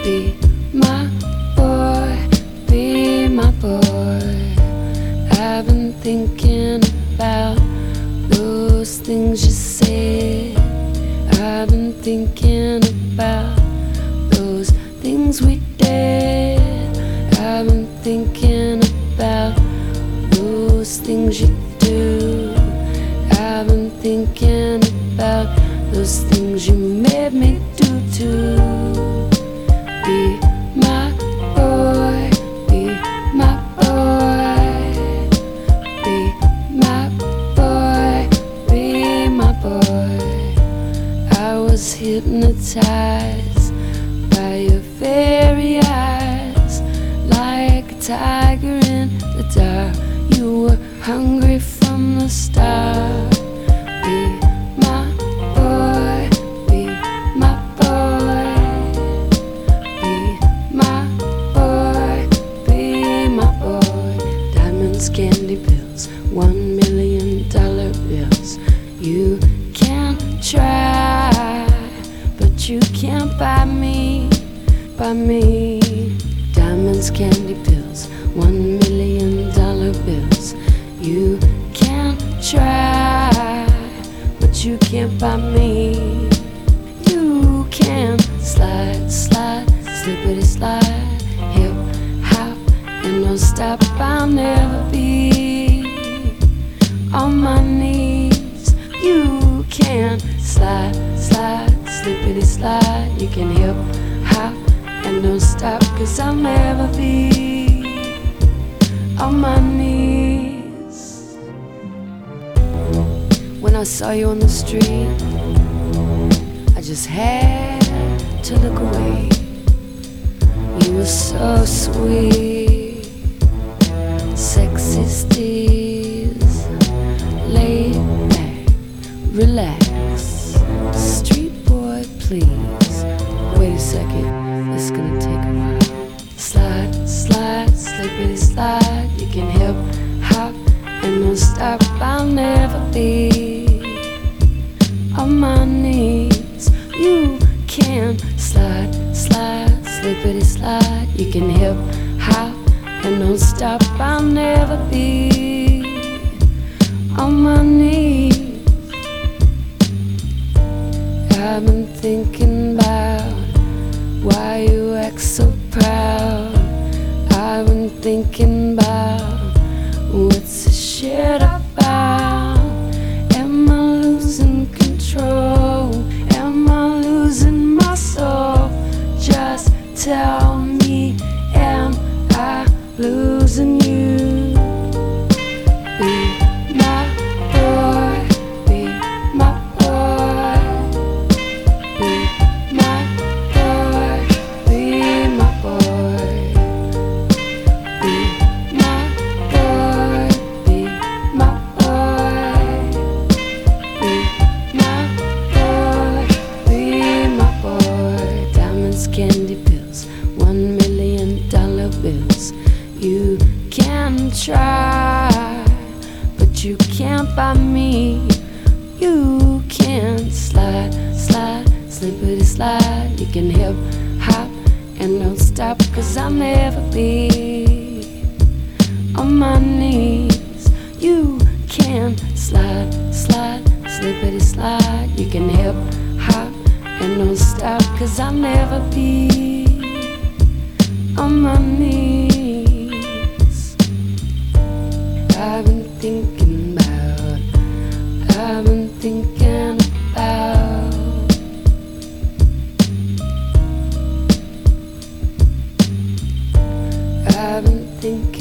Be my boy, be my boy. I've been thinking about those things you said. I've been thinking about those things we did. I've been thinking about those things you do. I've been thinking about those things you made me do too. Be my boy, be my boy. Be my boy, be my boy. I was hypnotized by your very eyes, like a tiger in the dark. You were hungry from the start. Be my boy, be my boy. Be my boy, be my boy. Diamonds, candy pills, $1 million bills. You can try, but you can't buy me, buy me. Diamonds, candy pills, $1 million bills. You can try, but you can't buy me. You can slide, slide, slippity slide, hip hop, and don't stop. I'll never be on my knees. You can slide, slide, slippity slide. You can hip hop and don't stop, 'cause I'll never be on my knees. When I saw you on the street, I just had to look away. You were so sweet, sexy steez, laid back, relax, street boy please. Wait a second, it's gonna take a while. Slide, slide, slippity slide. You can hip hop and don't stop. I'll never be on my knees. You can slide, slide, slippity slide. You can hip hop and don't stop. I'll never be on my knees. I've been thinking about why you act so proud. I've been thinking about what's this shit about. Am I losing control? Am I losing my soul? Just tell me, am I losing you? Be my boy, be my boy. Be my boy, be my boy. Be my boy, be my boy. Be my boy, be my boy. Diamonds, candy pills, $1 million bills. You can try, but you can't buy me. You can slide, slide, slippity slide. You can hip hop and don't stop, 'cause I'll never be on my knees. You can slide, slide, slippity slide. You can hip hop and don't stop, 'cause I'll never be on my knees. I've been thinking about, I've been thinking about. I've been thinking